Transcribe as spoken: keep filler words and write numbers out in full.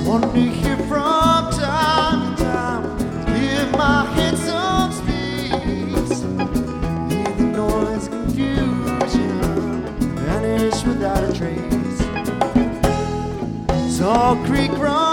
Want to hear from time to time, give my head some space. Hear the noise, confusion, vanish without a trace. Salt Creek run.